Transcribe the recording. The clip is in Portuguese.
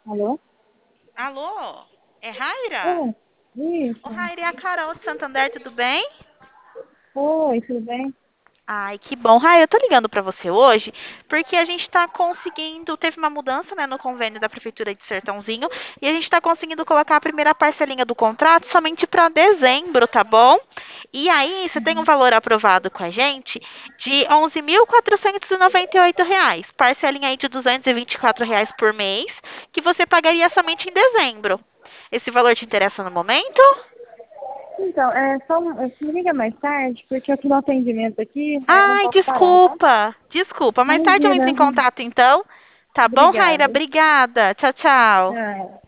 Alô? Alô? É Raira? Oh, Ô, isso. Raira, é a Carol de Santander, tudo bem? Oi, tudo bem? Ai, que bom. Raira, eu tô ligando pra você hoje porque a gente tá conseguindo, teve uma mudança, né, no convênio da Prefeitura de Sertãozinho e a gente tá conseguindo colocar a primeira parcelinha do contrato somente pra dezembro, tá bom? E aí, você tem um valor aprovado com a gente de R$ 11.498, parcelinha aí de R$ 224 por mês, que você pagaria somente em dezembro. Esse valor te interessa no momento? Então, me liga mais tarde, porque eu tô no atendimento aqui, aí eu não Ai, posso parar, tá? desculpa. Desculpa. Mais tarde eu entro Imagina. em contato, então. Tá bom, Raira? Obrigada. Obrigada. Tchau, tchau. Tchau.